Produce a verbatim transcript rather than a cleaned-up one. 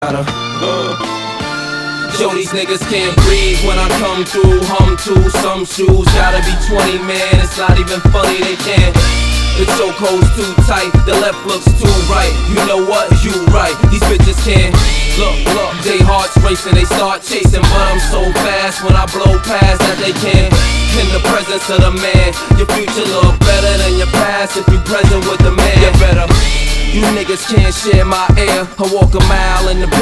Yo, these niggas can't breathe when I come through. Hum to some shoes, gotta be twenty, man. It's not even funny, they can't. The chokehold's too tight, the left looks too right. You know what? You right. These bitches can't. Look, look, they hearts racing, they start chasing, but I'm so fast when I blow past that they can't. In the presence of the man, your future look better than your past if you present with the man. You better. You niggas can't share my air. I walk a mile in the